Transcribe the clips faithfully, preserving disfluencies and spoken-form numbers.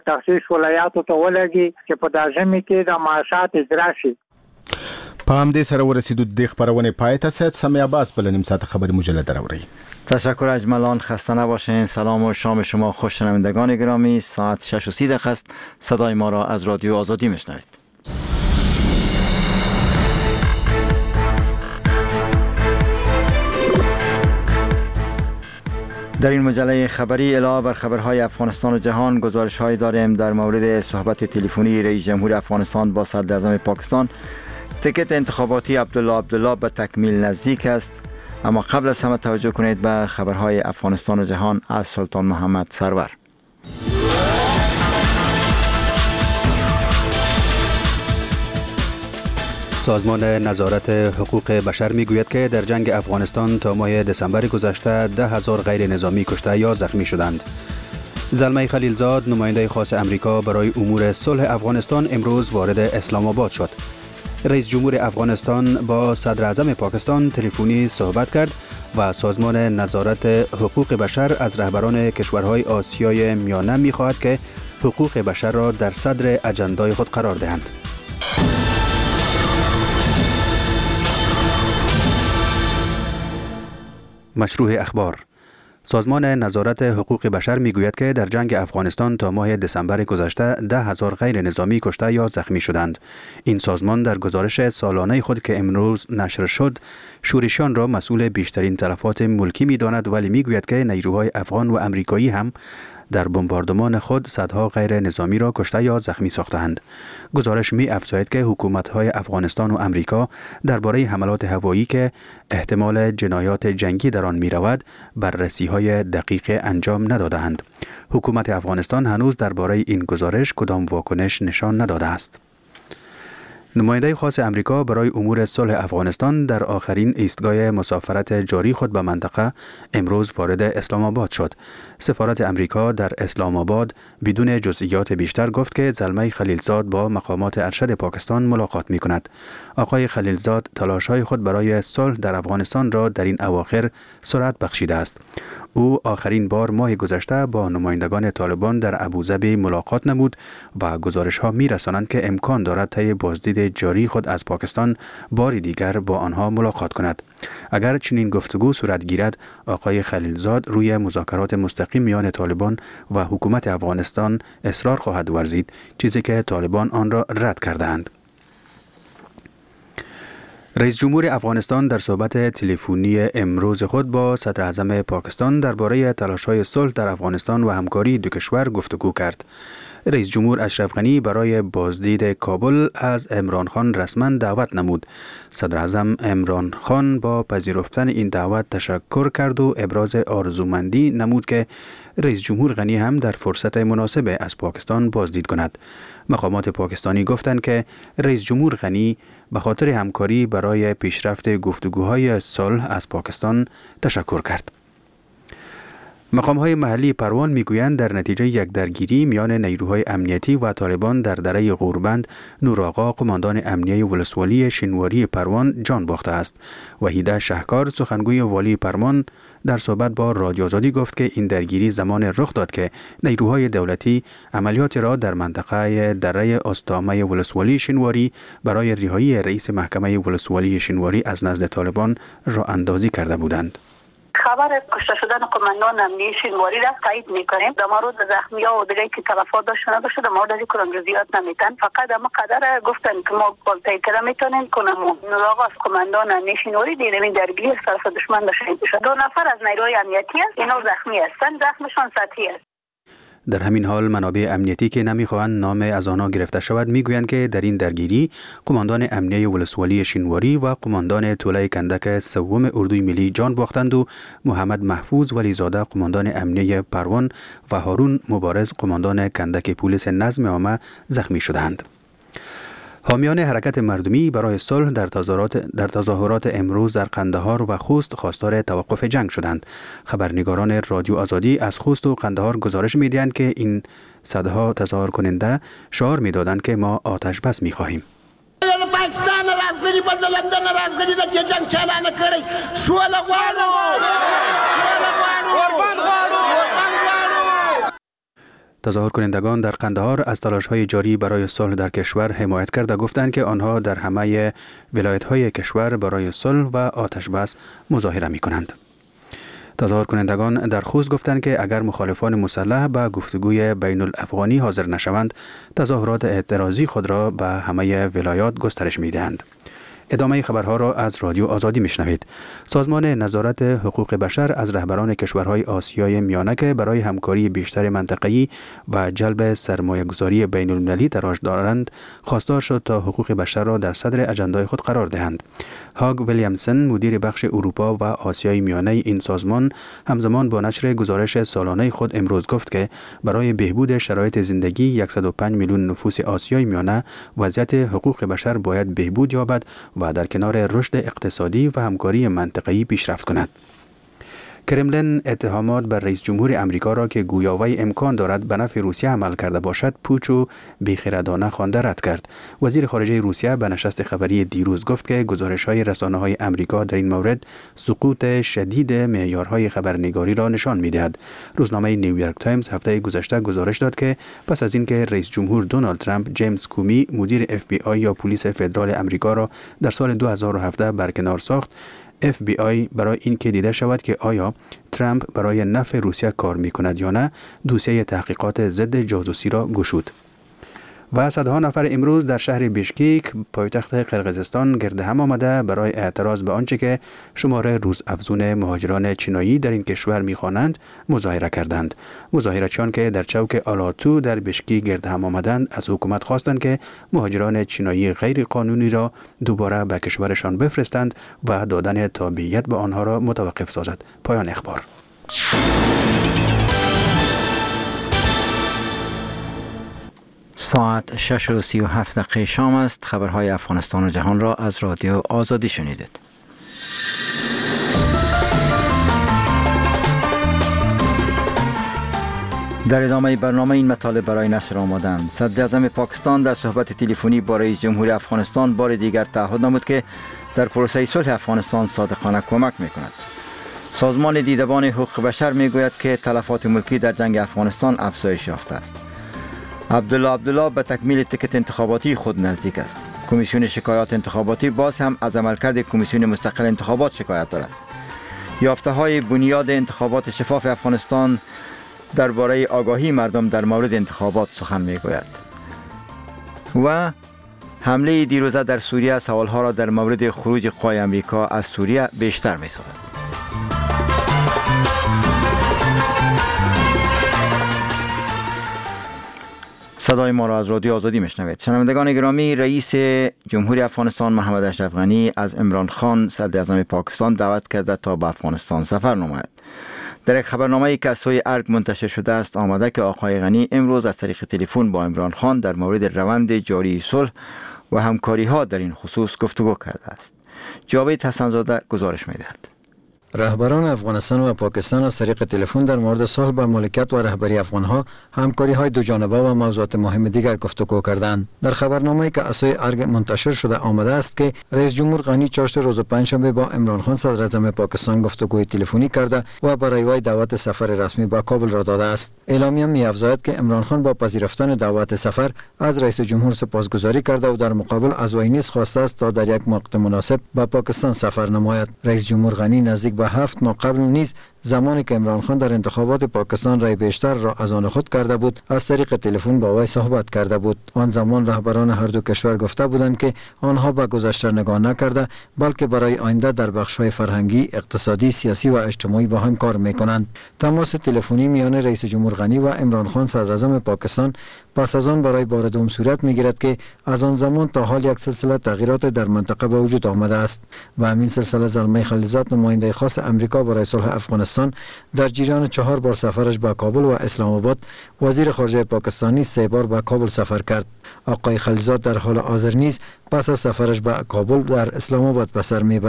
تخصیص ولایاتو ته ولګي چې په داژمي کې د معاشات اجرا شي. په همدې سره ورسېدو د خبرونه پای ته. سید سمی عباس بل نیم ساعت خبر مجلد راوړي. تشکر اجملان، خسته نباشین. سلام و شام شما خوش شنوندگان گرامی. ساعت شش و سی دقیقه است. صدای ما را از رادیو آزادی میشنوید. در این مجله خبری علاوه بر خبرهای افغانستان و جهان گزارش‌هایی داریم در مورد صحبت تلفنی رئیس جمهور افغانستان با صدر اعظم پاکستان. تیکت انتخاباتی عبدالله عبدالله به تکمیل نزدیک است. اما قبل از همه توجه کنید به خبرهای افغانستان و جهان از سلطان محمد سرور. سازمان نظارت حقوق بشر میگوید که در جنگ افغانستان تا ماه دسامبر گذشته ده هزار غیر نظامی کشته یا زخمی شدند. زلمه خلیلزاد، نماینده خاص امریکا برای امور صلح افغانستان، امروز وارد اسلام آباد شد. رئیس جمهور افغانستان با صدر اعظم پاکستان تلفنی صحبت کرد و سازمان نظارت حقوق بشر از رهبران کشورهای آسیای میانه می‌خواهد که حقوق بشر را در صدر اجندای خود قرار دهند. مشروع اخبار. سازمان نظارت حقوق بشر میگوید که در جنگ افغانستان تا ماه دسامبر گذشته ده هزار غیر نظامی کشته یا زخمی شدند. این سازمان در گزارش سالانه خود که امروز نشر شد، شورشیان را مسئول بیشترین تلفات ملکی می‌داند، ولی میگوید که نیروهای افغان و امریکایی هم در بمباردمان خود صدها غیر نظامی را کشته یا زخمی ساختند. گزارش می افزاید که حکومت‌های افغانستان و امریکا درباره حملات هوایی که احتمال جنایات جنگی در آن می‌رود بررسی‌های دقیق انجام نداده‌اند. حکومت افغانستان هنوز درباره این گزارش کدام واکنش نشان نداده است. نماینده خاص امریکا برای امور صلح افغانستان در آخرین ایستگاه مسافرت جاری خود به منطقه امروز وارد اسلام آباد شد. سفارت امریکا در اسلام آباد بدون جزئیات بیشتر گفت که زلمه خلیلزاد با مقامات ارشد پاکستان ملاقات می کند. آقای خلیلزاد تلاش‌های خود برای صلح در افغانستان را در این اواخر سرعت بخشیده است. او آخرین بار ماه گذشته با نمایندگان طالبان در ابوظبی ملاقات نمود و گزارش‌ها می‌رسانند که امکان دارد طی بازدید جاری خود از پاکستان بار دیگر با آنها ملاقات کند. اگر چنین گفتگو صورت گیرد، آقای خلیلزاد روی مذاکرات مستقیم میان طالبان و حکومت افغانستان اصرار خواهد ورزید، چیزی که طالبان آن را رد کرده‌اند. رئیس جمهور افغانستان در صحبت تلفنی امروز خود با صدر اعظم پاکستان درباره تلاش‌های صلح در افغانستان و همکاری دو کشور گفتگو کرد. رئیس جمهور اشرف غنی برای بازدید کابل از عمران خان رسما دعوت نمود. صدر اعظم عمران خان با پذیرفتن این دعوت تشکر کرد و ابراز آرزومندی نمود که رئیس جمهور غنی هم در فرصت مناسب از پاکستان بازدید کند. مقامات پاکستانی گفتند که رئیس جمهور غنی به خاطر همکاری برای پیشرفت گفتگوهای صلح از پاکستان تشکر کرد. مقام‌های محلی پروان میگویند در نتیجه یک درگیری میان نیروهای امنیتی و طالبان در دره غوربند، نور آقا قماندان امنیه ولسوالی شینواری پروان جان باخته است. وحیده شهکار سخنگوی والی پروان در صحبت با رادیو آزادی گفت که این درگیری زمان رخ داد که نیروهای دولتی عملیات را در منطقه دره استامه ولسوالی شینواری برای رهایی رئیس محکمه ولسوالی شینواری از نزد طالبان راه اندازی کرده بودند. خبر کشته شدن قماندان امنیه شینواری را تایید میکنیم. در مورد زخمی‌ها و دیگه که تلفات داشته نداشته در مورد از کدام جزئیات نمیتن، فقط اما قدر گفتن که ما بالتای کده میتونیم کنم. نوراغ از قماندان امنیه شینواری دیدم این درگیری از طرف دشمن داشته شد. دو نفر از نیروهای امنیتی است، اینا زخمی هستند، زخمشان سطحی است. در همین حال منابع امنیتی که نمیخواهند نام از آنها گرفته شود میگویند که در این درگیری قماندان امنیه ولسوالی شینواری و قماندان توله کندک سوم اردوی ملی جان باختند و محمد محفوظ ولیزاده قماندان امنیه پروان و هارون مبارز قماندان کندک پلیس نظم عامه زخمی شدند. حامیان حرکت مردمی برای صلح در تظاهرات در تظاهرات امروز در قندهار و خوست خواستار توقف جنگ شدند. خبرنگاران رادیو آزادی از خوست و قندهار گزارش می‌دهند که این صدها تظاهر کننده شعار می‌دادند که ما آتش بس می‌خواهیم. پاکستان راځي بل د لندن راځي د جنگ چلان کړی سوله غواړو. تظاهر کنندگان در قندهار از تلاش‌های جاری برای صلح در کشور حمایت کرده گفتند که آنها در همه ولایت‌های کشور برای صلح و آتش بس مظاهره می‌کنند. تظاهر کنندگان در خوست گفتند که اگر مخالفان مسلح به گفتگوی بین الافغانی حاضر نشوند، تظاهرات اعتراضی خود را به همه ولایات گسترش می‌دهند. ادامه خبرها را از رادیو آزادی میشنوید. سازمان نظارت حقوق بشر از رهبران کشورهای آسیای میانه که برای همکاری بیشتر منطقه‌ای و جلب سرمایه‌گذاری بین‌المللی تلاش دارند، خواستار شد تا حقوق بشر را در صدر اجندای خود قرار دهند. هاگ ویلیامسون، مدیر بخش اروپا و آسیای میانه این سازمان، همزمان با نشر گزارش سالانه خود امروز گفت که برای بهبود شرایط زندگی صد و پنج میلیون نفوس آسیای میانه، وضعیت حقوق بشر باید بهبود یابد و در کنار رشد اقتصادی و همکاری منطقه‌ای پیشرفت کند. کرملین اتهامات بر رئیس جمهور امریکا را که گویاوی امکان دارد به نفع روسیه عمل کرده باشد پوچ و بیخردانه خوانده رد کرد. وزیر خارجه روسیه به نشست خبری دیروز گفت که گزارش‌های رسانه‌های امریکا در این مورد سقوط شدید معیارهای خبرنگاری را نشان می‌دهد. روزنامه نیویورک تایمز هفته گذشته گزارش داد که پس از اینکه رئیس جمهور دونالد ترامپ جیمز کومی مدیر اف بی آی یا پلیس فدرال امریکا را در سال دو هزار و هفده برکنار ساخت، اف بی آی برای اینکه دیده شود که آیا ترامپ برای نفع روسیه کار می‌کند یا نه، دوسیه تحقیقات ضد جاسوسی را گشود. و صدها نفر امروز در شهر بیشکیک پایتخت قرقیزستان گرد هم آمده برای اعتراض به آنچه که شمار روزافزون مهاجران چینایی در این کشور می‌خوانند مظاهره کردند. مظاهره‌چیان که در چوک آلاتو در بیشکیک گرد هم آمدند از حکومت خواستند که مهاجران چینایی غیر قانونی را دوباره به کشورشان بفرستند و دادن تابعیت به آنها را متوقف سازد. پایان اخبار. ساعت شش و سی و هفت دقیقه شام است. خبرهای افغانستان و جهان را از رادیو آزادی شنیدید. در ادامه برنامه این مطالب برای نشر آمدند. صدراعظم پاکستان در صحبت تلفنی با رئیس جمهور افغانستان بار دیگر تعهد نمود که در پروسه صلح افغانستان صادقانه کمک می‌کند. سازمان دیدبان حقوق بشر می‌گوید که تلفات ملکی در جنگ افغانستان افزایش یافته است. عبدالله عبدالله به تکمیل تیکت انتخاباتی خود نزدیک است. کمیسیون شکایات انتخاباتی باز هم از عملکرد کمیسیون مستقل انتخابات شکایت دارد. یافته‌های بنیاد انتخابات شفاف افغانستان درباره آگاهی مردم در مورد انتخابات سخن می‌گوید. و حمله دیروزه در سوریه سوالها را در مورد خروج قوای امریکا از سوریه بیشتر می‌سازد. صدای ما را از رادیو آزادی میشنوید. شنوندگان گرامی، رئیس جمهوری افغانستان محمد اشرف غنی از عمران خان صدر اعظم پاکستان دعوت کرده تا به افغانستان سفر نماید. در یک خبرنامه‌ای که از سوی ارگ منتشر شده است آمده که آقای غنی امروز از طریق تلفن با عمران خان در مورد روند جاری صلح و همکاری‌ها در این خصوص گفتگو کرده است. جاوید حسن‌زاده گزارش می‌دهد. رهبران افغانستان و پاکستان از طریق تلفن در مورد صلح با مملکت و رهبری افغانها همکاری‌های دو جانبه و موضوعات مهم دیگر گفتگو کردند. در خبرنامه‌ای که از سوی ارگ منتشر شده آمده است که رئیس جمهور غنی چهارشنبه روز پنجشنبه با عمران خان صدر اعظم پاکستان گفتگوی تلفنی کرده و برای وی دعوت سفر رسمی به کابل را داده است. اعلامیه می‌افزاید که عمران خان با پذیرفتن دعوت سفر از رئیس جمهور سپاسگزاری کرده و در مقابل از وی نیز خواسته است تا در یک موقع مناسب به پاکستان سفر نماید. رئیس جمهور غنی نزدیک به هفت ماه قبل نیز زمانی که عمران خان در انتخابات پاکستان رای بیشتر را از آن خود کرده بود از طریق تلفن با وی صحبت کرده بود. آن زمان رهبران هر دو کشور گفته بودند که آنها به گذشته نگاه نکرده بلکه برای آینده در بخش‌های فرهنگی، اقتصادی، سیاسی و اجتماعی با هم کار می‌کنند. تماس تلفنی میان رئیس جمهور غنی و عمران خان صدر اعظم پاکستان پس از آن برای بار دوم صورت می‌گیرد که از آن زمان تا حال یک سلسله تغییرات در منطقه به وجود آمده است و همین سلسله زلمه خلیلزاد نماینده خاص امریکا برای صلح افغانستان در جریان چهار بار سفرش به کابل و اسلام آباد وزیر خارجه پاکستانی سه بار به کابل سفر کرد. آقای خلیلزاد در حال حاضر نیز پس از سفرش به کابل در اسلام آباد به سر میبرد.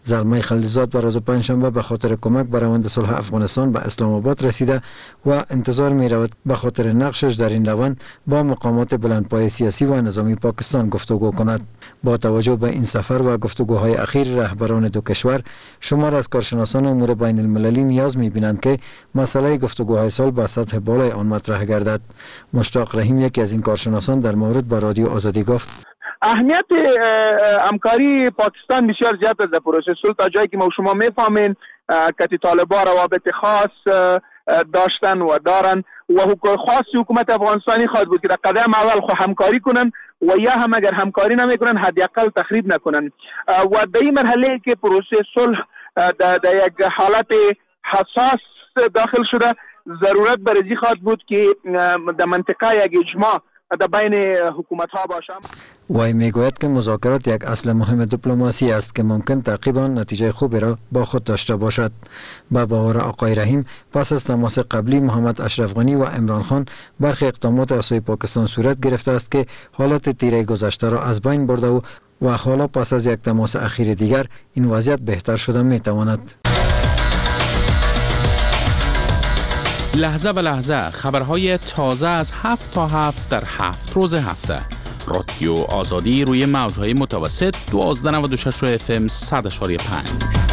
زلمه خلیلزاد به روز پنجشنبه به خاطر کمک به روند صلح افغانستان به اسلام آباد رسیده و انتظار می رود به خاطر نقشش در این روند با مقامات بلندپایه سیاسی و نظامی پاکستان گفتگو کند. با توجه به این سفر و گفتگوهای اخیر رهبران دو کشور، شمار از کارشناسان امور بین المللی نیاز می بینند که مسئله گفتگوهای صلح به سطح بالای آن مطرح گردد. مشتاق رحیم، یکی از این کارشناسان، در مورد با رادیو آزادی گفت: اهمیت همکاری پاکستان بسیار زیاد است در پروسه صلح، تا جایی که ما شما میفهمین که طالبان روابط خاص داشتن و دارن و خاص حکومت افغانستانی خواهد بود که در قدم اول خو همکاری کنن و یا هم اگر همکاری نمیکنن حداقل تخریب نکنن و در این مرحله که پروسه صلح در یک حالت حساس داخل شده، ضرورت برای خواهد بود که در منطقه یک اجماع در بین حکومت ها باشم. وی میگوید که مذاکرات یک اصل مهم دیپلماسی است که ممکن تعقیب آن نتیجه خوبی را با خود داشته باشد. با باور آقای رحیم، پس از تماس قبلی محمد اشرف غنی و عمران خان، برخی اقدامات از سوی پاکستان صورت گرفته است که حالات تیره گذشته را از بین برده و و حالا پس از یک تماس اخیر دیگر این وضعیت بهتر شده میتواند. لحظه به لحظه خبرهای تازه از هفت تا هفت در هفت روز هفته. رادیو آزادی روی موجهای متوسط دوازده نود و شش اف ام صد اشاری پنج.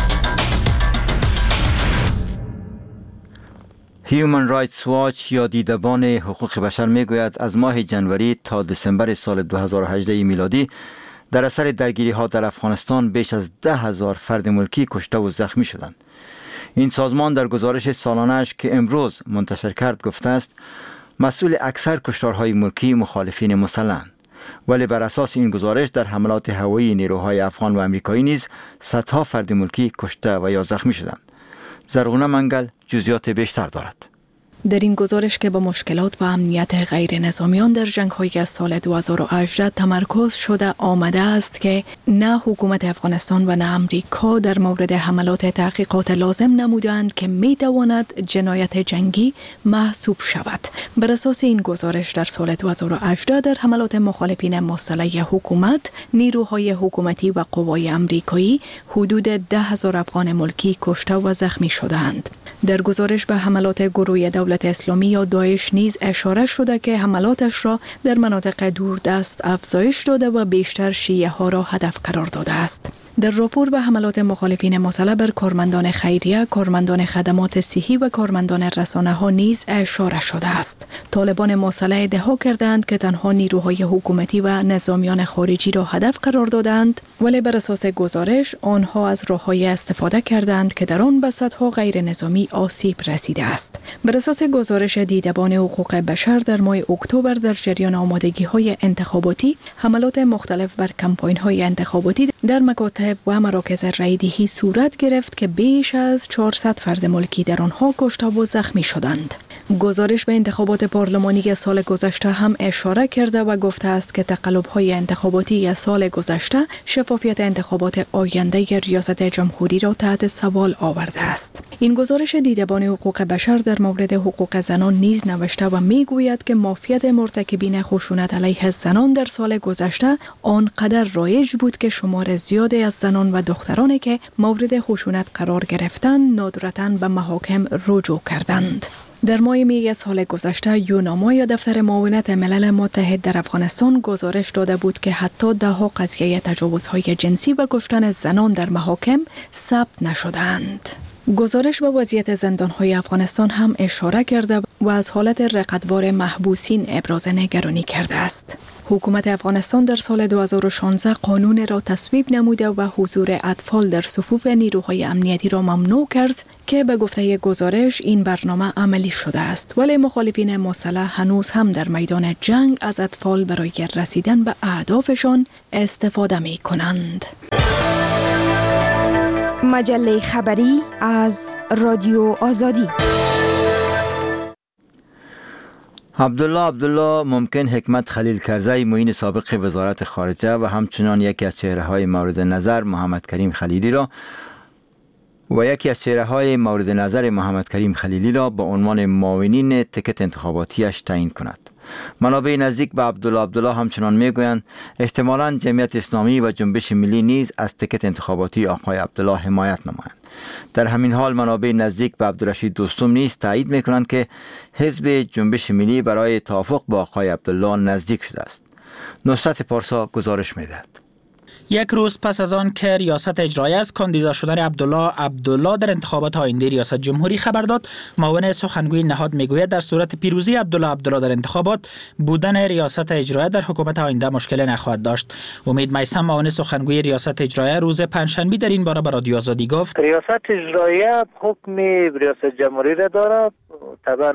هیومن رایتس واچ یا دیدبان حقوق بشر میگوید از ماه جنوری تا دسامبر سال دو هزار و هجده میلادی در اثر درگیری ها در افغانستان بیش از ده هزار فرد ملکی کشته و زخمی شدند. این سازمان در گزارش سالانه‌اش که امروز منتشر کرد گفته است مسئول اکثر کشتارهای ملکی مخالفین مسلح‌اند، ولی بر اساس این گزارش در حملات هوایی نیروهای افغان و آمریکایی نیز صدها فرد ملکی کشته و یا زخمی شدند. زرغونه منگل جزئیات بیشتر دارد. در این گزارش که به مشکلات و امنیت غیر نظامیان در جنگ‌های از سال دو هزار و هجده تمرکز شده آمده است که نه حکومت افغانستان و نه امریکا در مورد حملات تحقیقات لازم نمودند که می‌تواند جنایت جنگی محسوب شود. بر اساس این گزارش در سال دو هزار و هجده در حملات مخالفین مسلح حکومت، نیروهای حکومتی و قوای امریکایی حدود ده هزار افغان ملکی کشته و زخمی شدند. در گزارش به حملات گروه دولت اسلامی یا داعش نیز اشاره شده که حملاتش را در مناطق دوردست افزایش داده و بیشتر شیعه ها را هدف قرار داده است. در راپور به حملات مخالفین مسلح بر کارمندان خیریه، کارمندان خدمات صحی و کارمندان رسانه ها نیز اشاره شده است. طالبان مسلح ادعا کردند که تنها نیروهای حکومتی و نظامیان خارجی را هدف قرار دادند، ولی بر اساس گزارش آنها از راه‌های استفاده کردند که در آن به صدها غیر نظامی آسیب رسیده است. بر اساس گزارش دیدبان حقوق بشر در ماه اکتبر در جریان آمادگی‌های انتخاباتی، حملات مختلف بر کمپاین‌های انتخاباتی در مکاتب و مراکز رایدهی صورت گرفت که بیش از چهارصد فرد ملکی در آنها کشته و زخمی شدند. گزارش به انتخابات پارلمانی سال گذشته هم اشاره کرده و گفته است که تقلب‌های انتخاباتی سال گذشته شفافیت انتخابات آینده ریاست جمهوری را تحت سوال آورده است. این گزارش دیدبان حقوق بشر در مورد حقوق زنان نیز نوشته و میگوید که مافیت مرتکبین خشونت علیه زنان در سال گذشته آنقدر رایج بود که شمار زیادی از زنان و دخترانی که مورد خشونت قرار گرفتند ندرتاً به محاکم رجوع کردند. در ماه می سال گذشته یوناما یا دفتر معاونت ملل متحد در افغانستان گزارش داده بود که حتی ده ها قضیه تجاوزهای جنسی و کشتن زنان در محاکم ثبت نشدند. گزارش به وضعیت زندان‌های افغانستان هم اشاره کرده و از حالت رقتبار محبوسین ابراز نگرانی کرده است. حکومت افغانستان در سال دو هزار و شانزده قانون را تصویب نموده و حضور اطفال در صفوف نیروهای امنیتی را ممنوع کرد که به گفته گزارش این برنامه عملی شده است، ولی مخالفین مسلح هنوز هم در میدان جنگ از اطفال برای رسیدن به اهدافشان استفاده می کنند. مجله خبری از رادیو آزادی. عبدالله عبدالله ممکن حکمت خلیل کرزی معین سابق وزارت خارجه و همچنان یکی از چهره‌های مورد نظر محمد کریم خلیلی را و یکی از چهره‌های مورد نظر محمد کریم خلیلی را به عنوان معاونین تکت انتخاباتیش تعیین کند. منابع نزدیک به عبدالله عبدالله همچنان میگویند احتمالاً جمعیت اسلامی و جنبش ملی نیز از تیکت انتخاباتی آقای عبدالله حمایت نمایند. در همین حال منابع نزدیک به عبدالرشید دوستم نیز تایید میکنند که حزب جنبش ملی برای توافق با آقای عبدالله نزدیک شده است. نصرت پارسا گزارش میدهد. یک روز پس از آن که ریاست اجرایی از کاندیدا شدن عبدالله عبدالله در انتخابات آینده ریاست جمهوری خبر داد، معاون سخنگوی نهاد میگوید در صورت پیروزی عبدالله عبدالله در انتخابات بودن ریاست اجرایی در حکومت آینده مشکل نخواهد داشت. امید میثم معاون سخنگوی ریاست اجرایی روز پنجشنبه در این باره به رادیو آزادی گفت ریاست اجرایی حکم ریاست جمهوری را دارد. طبعا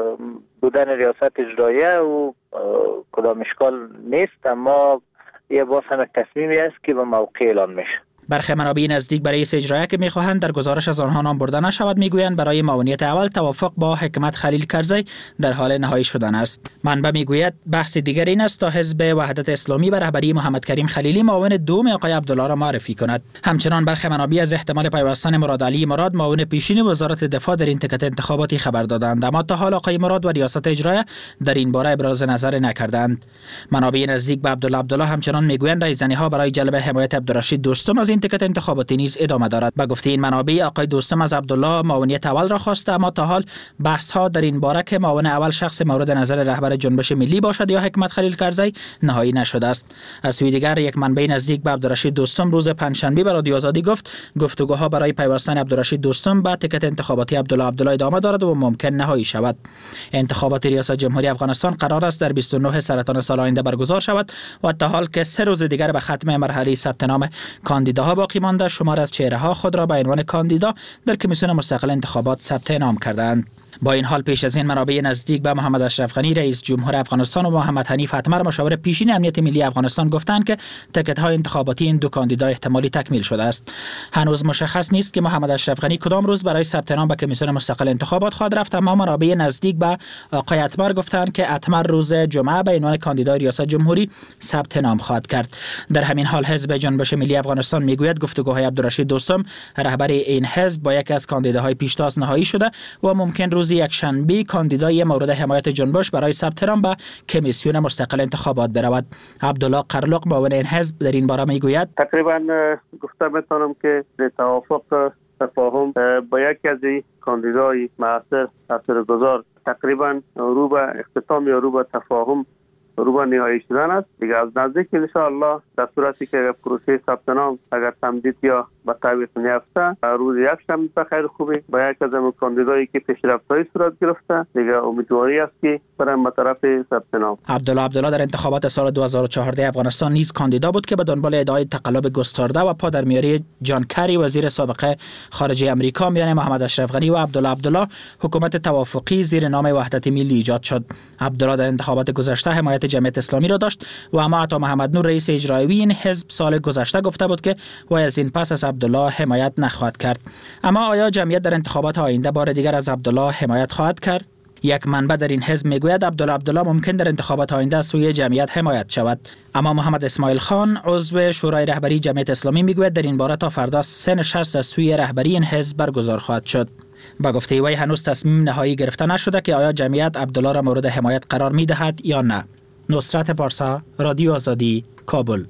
بودن ریاست اجرایی و کدام اشکال نیست، اما یه باز هم تصمیمی است که به موقع اعلان میشه. برخی منابع نزدیک به رئیس اجرایی که میخواهند در گزارش از آنها نام برده نشود میگویند برای معاونیت اول توافق با حکمت خلیل کرزی در حال نهایی شدن است. منبع میگوید بحث دیگر این است تا حزب وحدت اسلامی به رهبری محمد کریم خلیلی معاون دوم آقای عبدالله را معرفی کند. همچنان برخی منابع از احتمال پیوستن مراد علی مراد معاون پیشین وزارت دفاع در این تیکت انتخاباتی خبر دادند، اما تا حال آقای مراد و ریاست اجرایی در این باره ابراز نظر نکردند. منابع نزدیک به عبدالله عبدالله همچنان میگویند رایزنی‌ها برای جلب حمایت عبدالرشید دوستم از این تیکت انتخاباتی نیز ادامه دارد. به گفته این منابع آقای دوستم از عبدالله معاونیت اول را خواسته، اما تا حال بحث ها در این باره که معاون اول شخص مورد نظر رهبر جنبش ملی باشد یا حکمت خلیل کرزی نهایی نشده است. از سوی دیگر یک منبع نزدیک به عبدالرشید دوستم روز پنجشنبه به رادیو آزادی گفت گفتگوها برای پیوستن عبدالرشید دوستم به تیکت انتخاباتی عبدالله عبدالله ادامه دارد و ممکن نهایی شود. انتخابات ریاست جمهوری افغانستان قرار است در بیست و نه سرطان سال آینده برگزار شود و تا حال که سه روز دیگر به ختم مرحله ثبت نام کاندیداها باقی مانده، شمار از چهره‌ها خود را به عنوان کاندیدا در کمیسیون مستقل انتخابات ثبت نام کردند. با این حال پیش از این منابع نزدیک به محمد اشرف غنی رئیس جمهور افغانستان و محمد حنیف اتمر مشاور پیشین امنیت ملی افغانستان گفتند که تیکت‌های انتخاباتی این دو کاندیدا احتمالی تکمیل شده است. هنوز مشخص نیست که محمد اشرف غنی کدام روز برای ثبت نام به کمیسیون مستقل انتخابات خواهد رفت، اما منابع نزدیک به آقای اتمر گفتند که اتمر روز جمعه به عنوان کاندیدای ریاست جمهوری ثبت نام خواهد کرد. در همین حال حزب جنبش ملی افغانستان میگوید گفتگوهای عبدالرشید دوستم رهبر این حزب با یکی از کاندیداهای پیشتاز نهایی شده و ممکن روز یک شنبه کاندیدای مورد حمایت جنبش برای ثبت نام به کمیسیون مستقل انتخابات برود. عبدالله قرلق معاون این حزب در این باره میگوید تقریبا گفته میتونم که توافق تفاهم با یکی از کاندیدای معاصر اثرگذار تقریبا رو به اختتام یا رو به تفاهم رو به نهایی شدن است. دیگه از نزدیک ان شاء الله در صورتی که پروسه ثبت نام اگر تمدید یا به تعویق نیافته روز یک شنبه به خیر خوبی با یک از کاندیدایی که پیشرفت‌های صورت گرفته دیگه امیدواری است که برن به طرف ثبت نام. عبدالله عبدالله در انتخابات سال دو هزار و چهارده افغانستان نیز کاندیدا بود که به دنبال ادعای تقلب گسترده و پادرمیاری جان کری وزیر سابق خارجه امریکا میان محمد اشرف غنی و عبدالله عبدالله حکومت توافقی زیر نام وحدت ملی ایجاد شد. عبدالله در انتخابات گذشته حمایت جمعیت اسلامی را داشت و اما عطا محمد نور رئیس اجرایی این حزب سال گذشته گفته بود که وای از این پس از عبدالله حمایت نخواهد کرد. اما آیا جمعیت در انتخابات آینده بار دیگر از عبدالله حمایت خواهد کرد؟ یک منبع در این حزب میگوید عبدالله عبدالله ممکن در انتخابات آینده سوی جمعیت حمایت شود، اما محمد اسماعیل خان عضو شورای رهبری جمعیت اسلامی میگوید در این باره تا فردا سه نشست از سوی رهبری این حزب برگزار خواهد شد. با گفته وی هنوز تصمیم نهایی گرفته نشده که آیا جمعیت عبدالله را مورد حمایت قرار میدهد یا نه. نصرت پارسا، رادیو آزادی، کابل.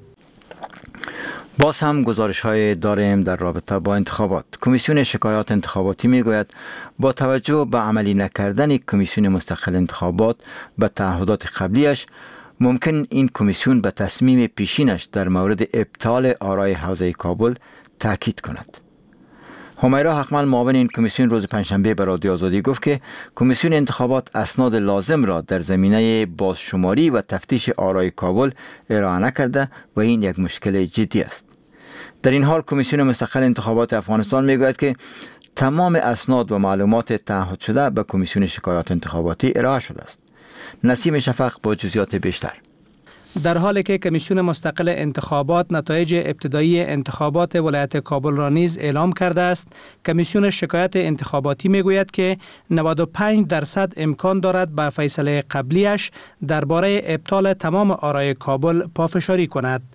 باز هم گزارش های داریم در رابطه با انتخابات. کمیسیون شکایات انتخاباتی میگوید با توجه به عملی نکردن کمیسیون مستقل انتخابات به تعهدات قبلیش ممکن این کمیسیون به تصمیم پیشینش در مورد ابطال آرای حوزه کابل تاکید کند. همیرا حقمل معاون این کمیسیون روز پنجشنبه به رادیو آزادی گفت که کمیسیون انتخابات اسناد لازم را در زمینه بازشماری و تفتیش آرای کابل ارائه نکرده و این یک مشکل جدی است. در این حال کمیسیون مستقل انتخابات افغانستان میگوید که تمام اسناد و معلومات تعهد شده به کمیسیون شکایات انتخاباتی ارائه شده است. نسیم شفق با جزئیات بیشتر. در حالی که کمیسیون مستقل انتخابات نتایج ابتدایی انتخابات ولایت کابل را نیز اعلام کرده است، کمیسیون شکایت انتخاباتی میگوید که نود و پنج درصد امکان دارد به فیصله قبلیش درباره ابطال تمام آرای کابل پافشاری کند.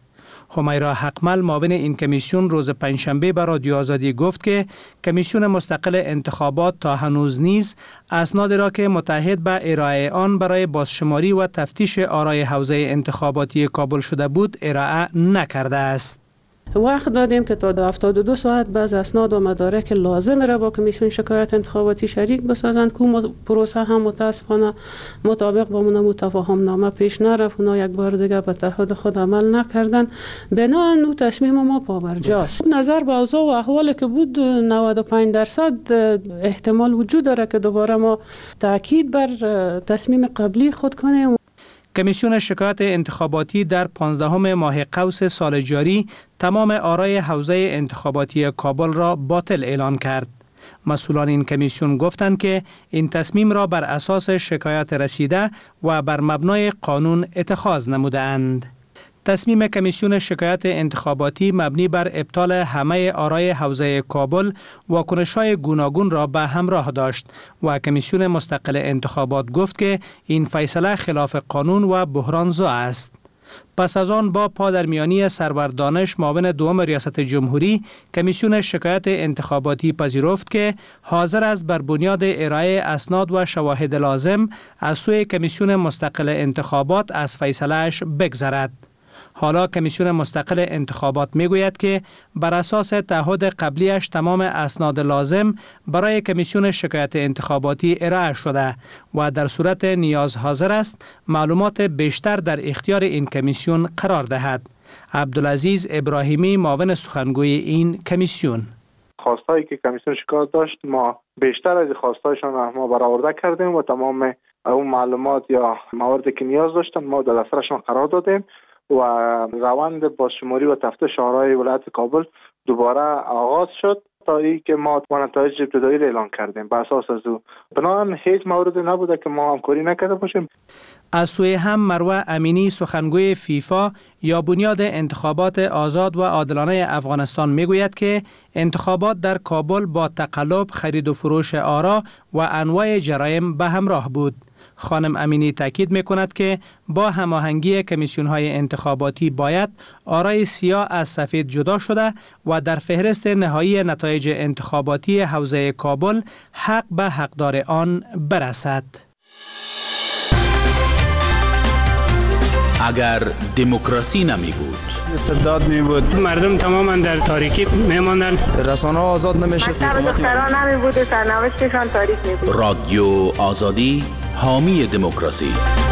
همیرا حقمل معاون این کمیسیون روز پنجشنبه به رادیو آزادی گفت که کمیسیون مستقل انتخابات تا هنوز نیز اسناد را که متعهد به ارائه آن برای بازشماری و تفتیش آرای حوزه انتخاباتی کابل شده بود ارائه نکرده است. وقت دادیم که تا هفتاد و دو ساعت بعد اسناد و مدارک لازم را با کمیسیون شکایت انتخاباتی شریک بسازند که پروسه هم متاسفانه مطابق با من تفاهم نامه پیش نرفت. اونا یک بار دیگه به تعهد خود عمل نکردن. بنابراین او تصمیم ما پابرجاست. نظر به اوضاع و احوالی که بود نود و پنج درصد احتمال وجود داره که دوباره ما تاکید بر تصمیم قبلی خود کنیم. کمیسیون شکایت انتخاباتی در پانزدهم ماه قوس سال جاری تمام آرای حوزه انتخاباتی کابل را باطل اعلان کرد. مسئولان این کمیسیون گفتند که این تصمیم را بر اساس شکایت رسیده و بر مبنای قانون اتخاذ نموده‌اند. تصمیم کمیسیون شکایت انتخاباتی مبنی بر ابطال همه آرای حوزه کابل واکنش‌های گوناگون را به همراه داشت و کمیسیون مستقل انتخابات گفت که این فیصله خلاف قانون و بحرانزا است. پس از آن با پادرمیانی سرور دانش معاون دوم ریاست جمهوری کمیسیون شکایت انتخاباتی پذیرفت که حاضر است بر بنیاد ارائه اسناد و شواهد لازم از سوی کمیسیون مستقل انتخابات از فیصله‌اش بگذرد. حالا کمیسیون مستقل انتخابات میگوید که بر اساس تعهد قبلیش تمام اسناد لازم برای کمیسیون شکایت انتخاباتی ارائه شده و در صورت نیاز حاضر است معلومات بیشتر در اختیار این کمیسیون قرار دهد. عبدالعزیز ابراهیمی معاون سخنگوی این کمیسیون: خواستایی که کمیسیون شکایت داشت ما بیشتر از خواستایشان ما برآورده کردیم و تمام اون معلومات یا مواردی که نیاز داشتن ما در دسترسشان قرار دادیم و روند بازشماری و تفتیش آرای ولایت کابل دوباره آغاز شد تا اینکه ما نتایج ابتدایی را اعلان کردیم. بر اساس از او بنابراین هیچ موردی نبوده که ما همکاری نکرده باشیم. از سوی هم مروه امینی سخنگوی فیفا یا بنیاد انتخابات آزاد و عادلانه افغانستان میگوید که انتخابات در کابل با تقلب، خرید و فروش آرا و انواع جرایم به همراه بود. خانم امینی تاکید میکند که با هماهنگی کمیسیون‌های انتخاباتی باید آرای سیاه از سفید جدا شده و در فهرست نهایی نتایج انتخاباتی حوزه کابل حق به حقدار آن برسد. اگر دموکراسی نمی بود، استبداد می بود، مردم تماما در تاریکی می ماندن، رسانه آزاد نمی شد، مکتب دختران نمی بود و سرنوشتشان تاریک می بود. رادیو آزادی حامی دموکراسی.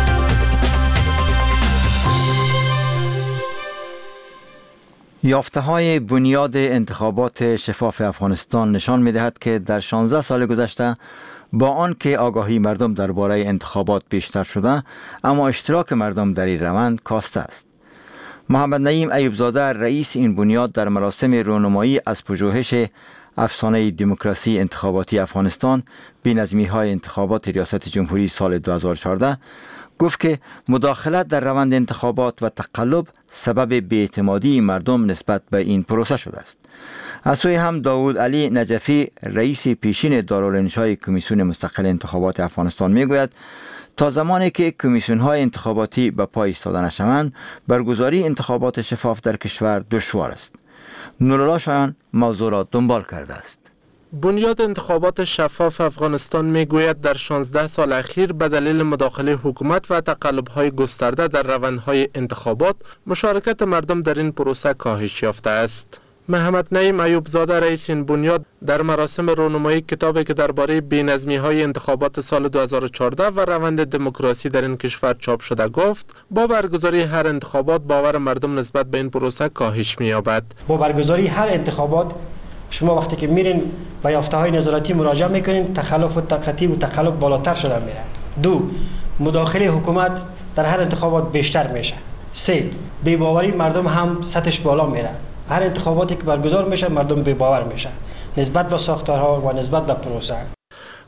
یافته های بنیاد انتخابات شفاف افغانستان نشان می دهد که در شانزده سال گذشته با آن که آگاهی مردم درباره انتخابات بیشتر شده، اما اشتراک مردم در این روند کاسته است. محمد نعیم ایوبزاده رئیس این بنیاد در مراسم رونمایی از پژوهش افسانه دموکراسی انتخاباتی افغانستان بی‌نظمی های انتخابات ریاست جمهوری سال دو هزار و چهارده گفت که مداخلت در روند انتخابات و تقلب سبب بی‌اعتمادی مردم نسبت به این پروسه شده است. از سوی هم داوود علی نجفی رئیس پیشین دارالانشای کمیسیون مستقل انتخابات افغانستان میگوید تا زمانی که کمیسیون های انتخاباتی به پای ایستاده نشوند برگزاری انتخابات شفاف در کشور دشوار است. نورالله شایان موضوع را دنبال کرده است. بنیاد انتخابات شفاف افغانستان میگوید در شانزده سال اخیر به دلیل مداخله حکومت و تقلب‌های گسترده در روندهای انتخابات مشارکت مردم در این پروسه کاهش یافته است. محمد نعیم ایوبزاده رئیس این بنیاد در مراسم رونمایی کتابی که درباره بی‌نظمی‌های انتخابات سال دو هزار و چهارده و روند دموکراسی در این کشور چاپ شده گفت با برگزاری هر انتخابات باور مردم نسبت به این پروسه کاهش می‌یابد. با برگزاری هر انتخابات شما وقتی که میرین به یافته‌های نظارتی مراجعه میکنین تخلف و تقطیع و تقلب بالاتر شده میره. دو، مداخله حکومت در هر انتخابات بیشتر میشه. سه، بی‌باوری مردم هم سطحش بالا میره. هر انتخاباتی که برگزار میشه مردم بی‌باور میشه نسبت به ساختارها و نسبت به پروسه.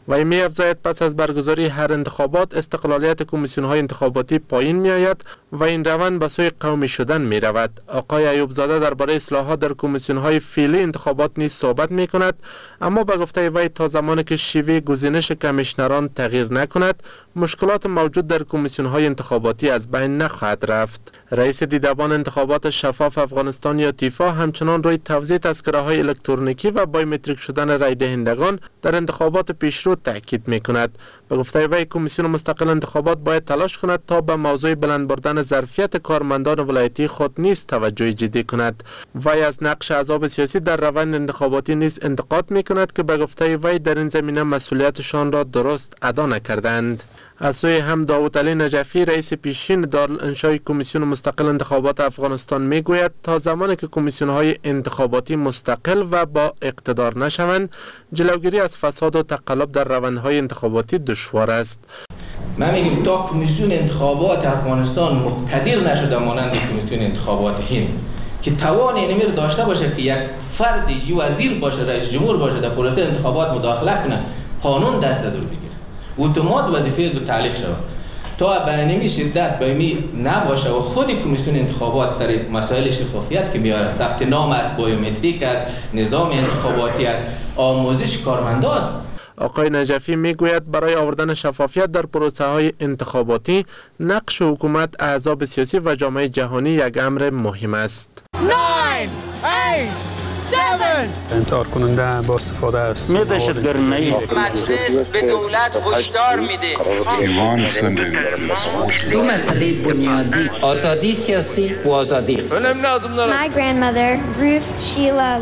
و می افزاید پس از برگزاری هر انتخابات استقلالیت کمیسیون های انتخاباتی پایین می آید و این روند به سوی قومی شدن می رود. آقای ایوب زاده درباره اصلاحات در کمیسیون های فعلی انتخابات نیز صحبت می کند، اما به گفته وی تا زمانی که شیوه گزینش کمیشنران تغییر نکند مشکلات موجود در کمیسیون های انتخاباتی از بین نخواهد رفت. رئیس دیدبان انتخابات شفاف افغانستان یا تیفا همچنان روی توزیع تذکره های الکترونیکی و بایومتریک شدن رای دهندگان در انتخابات پیشرو تاکید می کند. به گفته وی کمیسیون مستقل انتخابات باید تلاش کند تا به موضوع بلند بردن ظرفیت کارمندان ولایتی خود نیز توجه جدی کند. وی از نقش احزاب سیاسی در روند انتخاباتی نیز انتقاد می کند که به گفته وی در این زمینه مسئولیتشان را درست ادا نکردند. از سوی هم داوود علی نجفی رئیس پیشین دارالانشای کمیسیون مستقل انتخابات افغانستان می گوید تا زمانی که کمیسیون های انتخاباتی مستقل و با اقتدار نشوند جلوگیری از فساد و تقلب در روندهای انتخاباتی دشوار است. ما میگیم تا کمیسیون انتخابات افغانستان مقتدر نشده مانند کمیسیون انتخابات هند که توان اینمی رو داشته باشه که یک فرد وزیر باشه، رئیس جمهور باشه، در پروسه انتخابات مداخله کنه، قانون دست دور بگیره، اتومات وظیفه زو تعلیق شود، تا به اینمی شدت به اینمی نباشه و خود کمیسیون انتخابات سر مسائل شفافیت که میاره، ثبت نام است، بایومتریک است، نظام انتخاباتی است، آموزش کارمندا است. آقای نجفی میگوید برای آوردن شفافیت در پروسه های انتخاباتی نقش حکومت، احزاب سیاسی و جامعه جهانی یک امر مهم است. انتحار کننده با استفاده است مجلس به دولت هشدار میده دو مسئله بنیادی آزادی سیاسی و آزادی My grandmother Ruth Sheila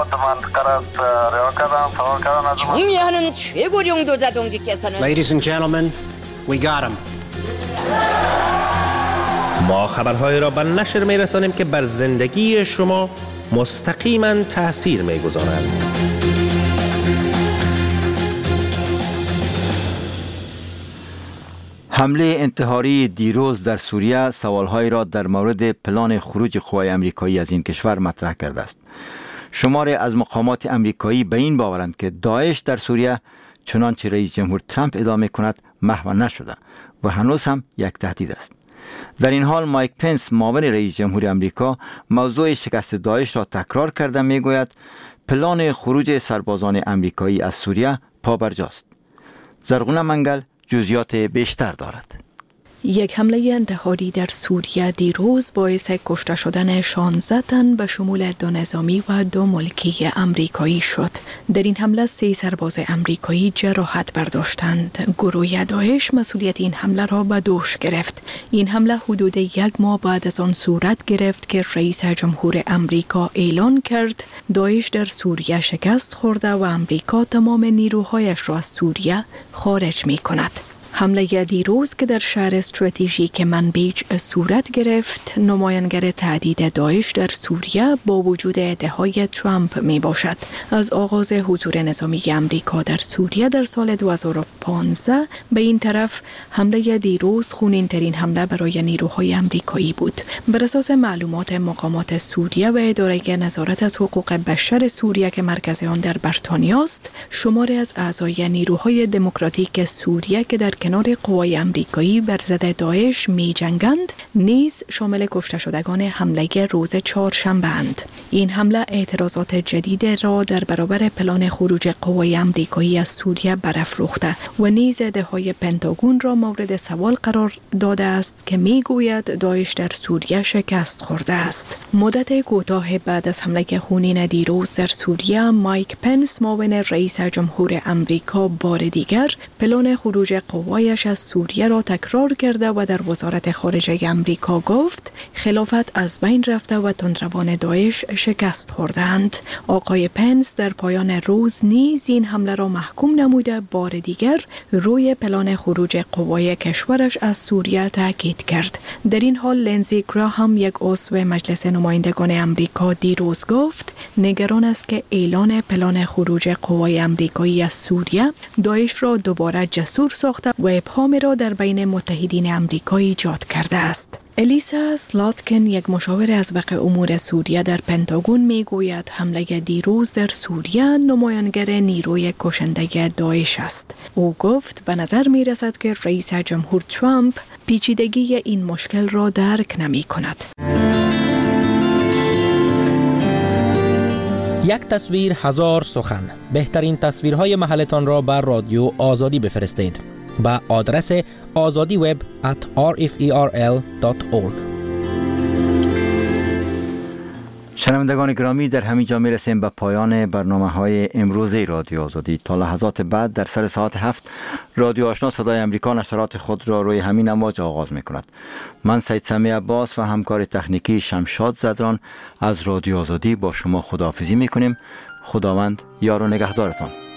정리하는 최고령 도자동지께서는 Ladies and gentlemen, we got him. ما خبرهای را به نشر میرسانیم که بر زندگی شما مستقیما تأثیر میگذارند. حمله انتحاری دیروز در سوریه سوالهایی را در مورد پلان خروج قوای امریکایی از این کشور مطرح کرده است. شماری از مقامات امریکایی به این باورند که داعش در سوریه چنانچه رئیس جمهور ترامپ ادعا می‌کند محو نشده و هنوز هم یک تهدید است. در این حال مایک پنس معاون رئیس جمهور امریکا موضوع شکست داعش را تکرار کرده میگوید پلان خروج سربازان امریکایی از سوریه پابرجاست. زرغونه منگل جزئیات بیشتر دارد. یک حمله انتحاری در سوریه دیروز باعث کشته شدن شانزده تن به شمول دو نظامی و دو ملکی امریکایی شد. در این حمله سه سرباز امریکایی جراحت برداشتند. گروه داعش مسئولیت این حمله را به دوش گرفت. این حمله حدود یک ماه بعد از آن صورت گرفت که رئیس جمهور امریکا اعلان کرد داعش در سوریه شکست خورده و امریکا تمام نیروهایش را از سوریه خارج می کند. حمله دیروز که در شهر استراتژیک منبیج صورت گرفت نمایانگر تهدید داعش در سوریه با وجود ادعاهای ترامپ می باشد. از آغاز حضور نظامی امریکا در سوریه در سال دو هزار و پانزده به این طرف حمله دیروز خونین ترین حمله برای نیروهای امریکایی بود. بر اساس معلومات مقامات سوریه و اداره نظارت از حقوق بشر سوریه که مرکز آن در بریتانیا است، شماری از اعضای نیروهای دموکراتیک سوریه که در کنار قوای امریکایی بر ضد داعش می جنگند نیز شامل کشته شدگان حمله روز چهارشنبه اند. این حمله اعتراضات جدید را در برابر پلان خروج قوای امریکایی از سوریه برافروخته و نیز ادعاهای پنتاگون را مورد سوال قرار داده است که می گوید داعش در سوریه شکست خورده است. مدت کوتاه بعد از حمله خونین دیروز در سوریه مایک پنس معاون رئیس جمهور امریکا بار دیگر پلان خروج قوایش از سوریه را تکرار کرده و در وزارت خارجه امریکا گفت خلافت از بین رفته و تندروان داعش شکست خوردند. آقای پنس در پایان روز نیز این حمله را محکوم نموده بار دیگر روی پلان خروج قوای کشورش از سوریه تاکید کرد. در این حال لنزی گراهام یک عضو مجلس نمایندگان امریکا دیروز گفت نگران است که اعلان پلان خروج قوای امریکایی از سوریه داعش را دوباره جسور ساخته و ابهام را در بین متحدین امریکا ایجاد کرده است. الیسا سلاتکن، یک مشاور از وقع امور سوریه در پنتاگون می گوید حمله دیروز در سوریه نمایانگر نیروی کشنده داعش است. او گفت به نظر می رسد که رئیس جمهور ترامپ پیچیدگی این مشکل را درک نمی کند. یک تصویر هزار سخن. بهترین تصویرهای محلتان را بر رادیو آزادی بفرستید با آدرس آزادی وب ات آر اف ای آر ال دات اورگ. شنوندگان گرامی، در همین جا می رسیم به پایان برنامه های امروزه رادیو آزادی. تا لحظات بعد در سر ساعت هفت رادیو آشنا صدای امریکا نشرات خود را روی همین امواج آغاز می کند. من سید سمی عباس و همکار تکنیکی شمشاد زدران از رادیو آزادی با شما خداحافظی می کنیم. خداوند یار و نگهدارتان.